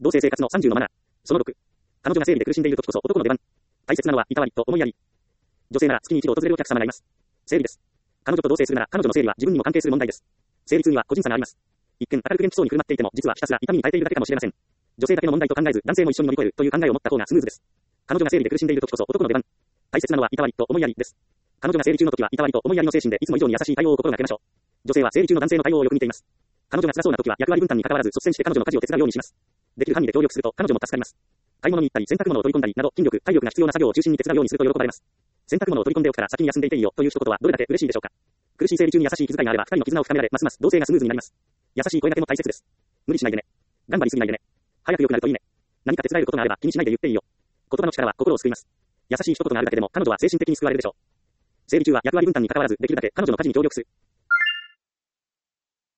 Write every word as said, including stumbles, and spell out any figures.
同性生活のさんじゅうのマナー。そのろく。彼女が生理で苦しんでいる時こそ男の出番。大切なのはいたわりと思いやり。女性なら月に一度訪れるお客様がいます。生理です。彼女と同棲するなら彼女の生理は自分にも関係する問題です。生理痛には個人差があります。一見明るく元気そうに振る舞っていても実はひたすら痛みに耐えているだけかもしれません。女性だけの問題と考えず男性も一緒に乗り越えるという考えを持った方がスムーズです。彼女が生理で苦しんでいる時こそ男の出番。大切なのはいたわりと思いやりです。彼女が生理中の時はいたわりと思いやりの精神でいつも以上に優しい対応を心がけましょう。女性は生理中の男性の対応をよく見ています。彼女が辛そうな時は役割分担に関わらず率先して彼女の家事を手伝うようにします。できる範囲で協力すると彼女も助かります。買い物に行ったり洗濯物を取り込んだりなど筋力、体力が必要な作業を中心に手伝うようにすると喜ばれます。洗濯物を取り込んでおくから先に休んでいていいよという一言はどれだけ嬉しいでしょうか。苦しい生理中に優しい気遣いがあれば二人の絆を深められますます同性がスムーズになります。優しい声掛けも大切です。無理しないでね。頑張りすぎないでね。早く良くなるといいね。何か手伝えることがあれば気にしないで言っていいよ。言葉の力は心を救います。優しい一言があるだけでも彼女は精神的に救われるでしょう。生理中は役割分担に関わらずできるだけ彼女の家事に協力する。